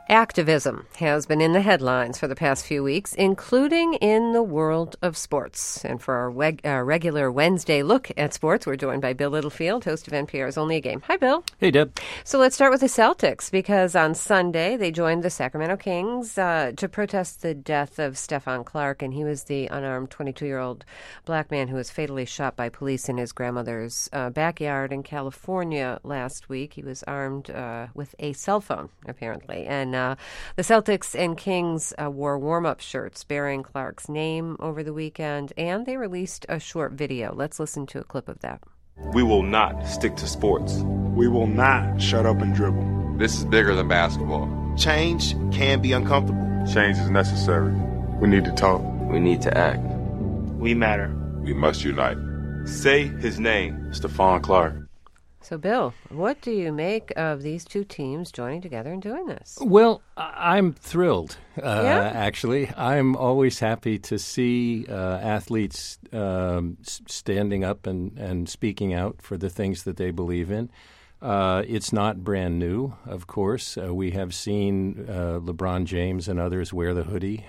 Activism has been in the headlines for the past few weeks, including in the world of sports. And for our regular Wednesday look at sports, we're joined by Bill Littlefield, host of NPR's Only a Game. Hi, Bill. Hey, Deb. So let's start with the Celtics, because on Sunday they joined the Sacramento Kings to protest the death of Stephon Clark, and he was the unarmed 22-year-old black man who was fatally shot by police in his grandmother's backyard in California last week. He was armed with a cell phone, apparently, and the Celtics and Kings wore warm-up shirts bearing Clark's name over the weekend, and they released a short video. Let's listen to a clip of that. We will not stick to sports. We will not shut up and dribble. This is bigger than basketball. Change can be uncomfortable. Change is necessary. We need to talk. We need to act. We matter. We must unite. Say his name, Stephon Clark. So, Bill, what do you make of these two teams joining together and doing this? Well, I'm thrilled, actually. I'm always happy to see athletes standing up and speaking out for the things that they believe in. It's not brand new, of course. We have seen LeBron James and others wear the hoodie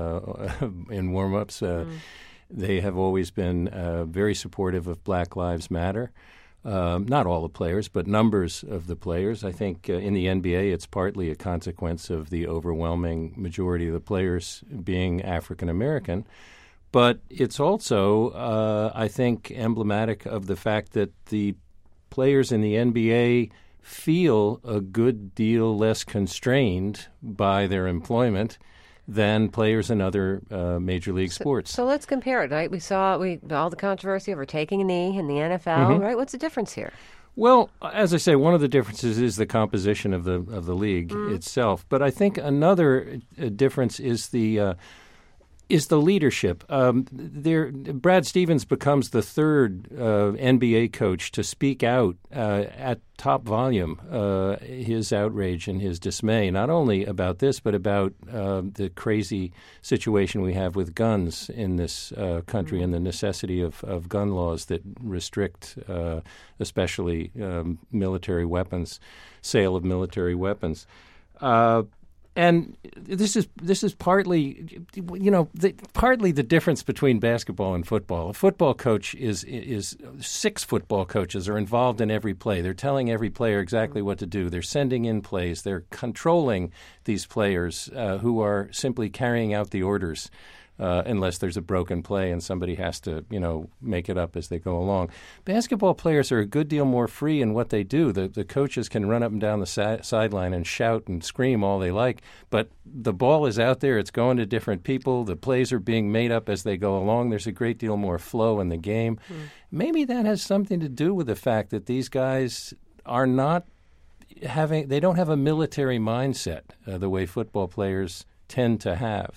in warm-ups. They have always been very supportive of Black Lives Matter. Not all the players, but numbers of the players. I think in the NBA, it's partly a consequence of the overwhelming majority of the players being African American. But it's also, I think, emblematic of the fact that the players in the NBA feel a good deal less constrained by their employment than players in other major league sports. So let's compare it, right? We saw all the controversy over taking a knee in the NFL, right? What's the difference here? Well, as I say, one of the differences is the composition of the league itself. But I think another difference is the leadership. Brad Stevens becomes the third NBA coach to speak out at top volume his outrage and his dismay, not only about this, but about the crazy situation we have with guns in this country and the necessity of gun laws that restrict especially military weapons, sale of military weapons. And this is partly, partly the difference between basketball and football. A football coach is 6 football coaches are involved in every play. They're telling every player exactly what to do. They're sending in plays. They're controlling these players who are simply carrying out the orders. Unless there's a broken play and somebody has to, make it up as they go along. Basketball players are a good deal more free in what they do. The coaches can run up and down the sideline and shout and scream all they like, but the ball is out there. It's going to different people. The plays are being made up as they go along. There's a great deal more flow in the game. Maybe that has something to do with the fact that these guys are not they don't have a military mindset the way football players tend to have.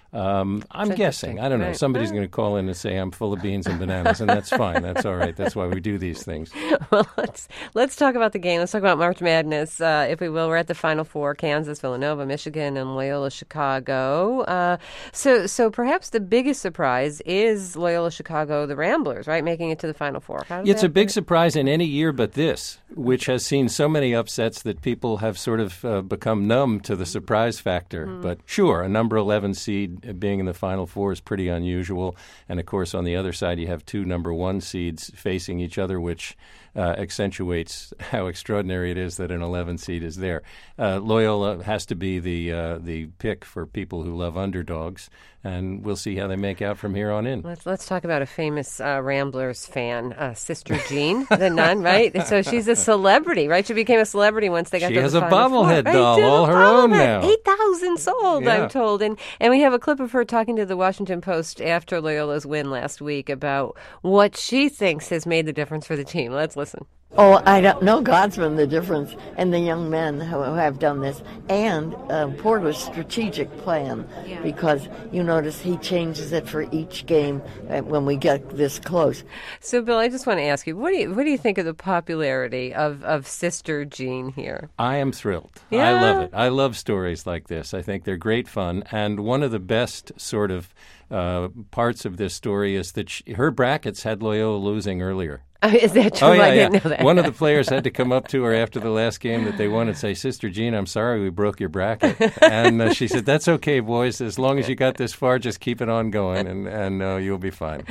I'm guessing. I don't know. Right. Somebody's going to call in and say I'm full of beans and bananas, and that's fine. That's all right. That's why we do these things. Well, let's talk about the game. Let's talk about March Madness, if we will. We're at the Final Four: Kansas, Villanova, Michigan, and Loyola Chicago. So perhaps the biggest surprise is Loyola Chicago, the Ramblers, right, making it to the Final Four. It's a big surprise in any year but this, which has seen so many upsets that people have sort of become numb to the surprise factor. But sure, a number 11 seed being in the Final Four is pretty unusual. And, of course, on the other side, you have 2 number 1 seeds facing each other, which accentuates how extraordinary it is that an 11 seed is there. Loyola has to be the pick for people who love underdogs, and we'll see how they make out from here on in. Let's talk about a famous Ramblers fan, Sister Jean, the nun, right? So she's a celebrity, right? She became a celebrity once they got to the Final Four. She has a bobblehead doll, all her own now. 8,000 sold, Yeah. I'm told. And we have a clip of her talking to the Washington Post after Loyola's win last week about what she thinks has made the difference for the team. Let's listen. Oh, I don't know. God's been the difference, and the young men who have done this, and Porter's strategic plan, because you notice he changes it for each game when we get this close. So, Bill, I just want to ask you, what do you think of the popularity of Sister Jean here? I am thrilled. Yeah. I love it. I love stories like this. I think they're great fun, and one of the best sort of parts of this story is that her brackets had Loyola losing earlier. Is that true? Oh, yeah, I didn't know that. One of the players had to come up to her after the last game that they won and say, Sister Jean, I'm sorry we broke your bracket. And she said, that's okay, boys. As long as you got this far, just keep it on going, and you'll be fine.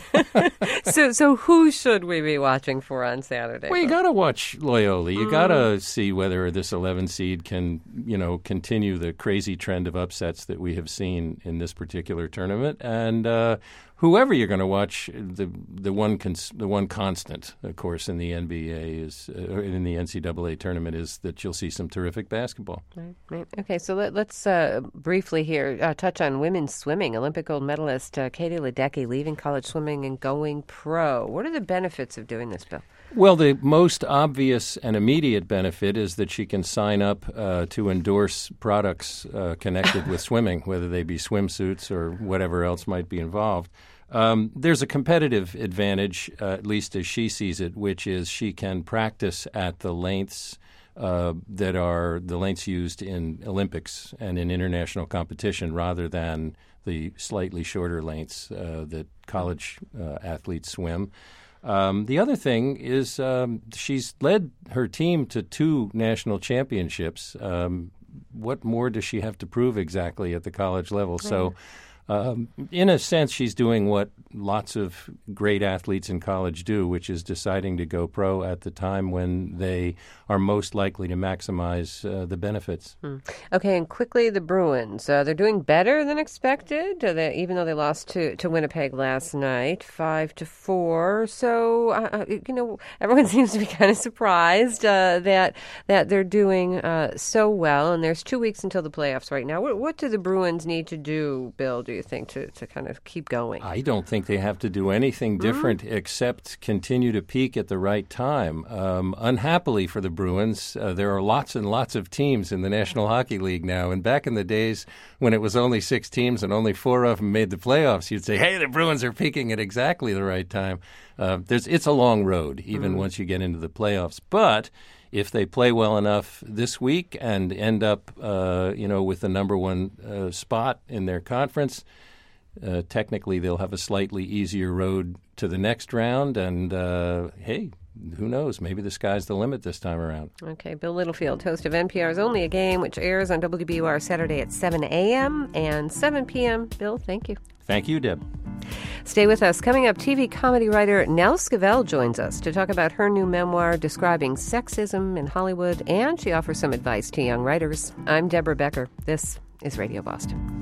So who should we be watching for on Saturday? Well, you got to watch Loyola. You got to see whether this 11 seed can, continue the crazy trend of upsets that we have seen in this particular tournament. And whoever you're going to watch, the one constant, of course, in the NBA is in the NCAA tournament is that you'll see some terrific basketball. Right. Okay, so let's briefly here touch on women's swimming. Olympic gold medalist Katie Ledecky leaving college swimming and going pro. What are the benefits of doing this, Bill? Well, the most obvious and immediate benefit is that she can sign up to endorse products connected with swimming, whether they be swimsuits or whatever else might be involved. There's a competitive advantage, at least as she sees it, which is she can practice at the lengths that are the lengths used in Olympics and in international competition rather than the slightly shorter lengths that college athletes swim. The other thing is she's led her team to 2 national championships. What more does she have to prove exactly at the college level? So in a sense, she's doing what lots of great athletes in college do, which is deciding to go pro at the time when they are most likely to maximize the benefits. Okay, and quickly, the Bruins. They're doing better than expected, even though they lost to Winnipeg last night, 5-4. So, everyone seems to be kind of surprised that they're doing so well. And there's 2 weeks until the playoffs right now. What do the Bruins need to do, Bill, do you think, to kind of keep going? I don't think they have to do anything different except continue to peak at the right time. Unhappily for the Bruins, there are lots and lots of teams in the National Hockey League now. And back in the days when it was only 6 teams and only 4 of them made the playoffs, you'd say, hey, the Bruins are peaking at exactly the right time. It's a long road, even once you get into the playoffs. But if they play well enough this week and end up, with the number 1 spot in their conference, technically they'll have a slightly easier road to the next round. And, hey, who knows? Maybe the sky's the limit this time around. Okay, Bill Littlefield, host of NPR's Only a Game, which airs on WBUR Saturday at 7 a.m. and 7 p.m. Bill, thank you. Thank you, Deb. Stay with us. Coming up, TV comedy writer Nell Scovell joins us to talk about her new memoir describing sexism in Hollywood, and she offers some advice to young writers. I'm Deborah Becker. This is Radio Boston.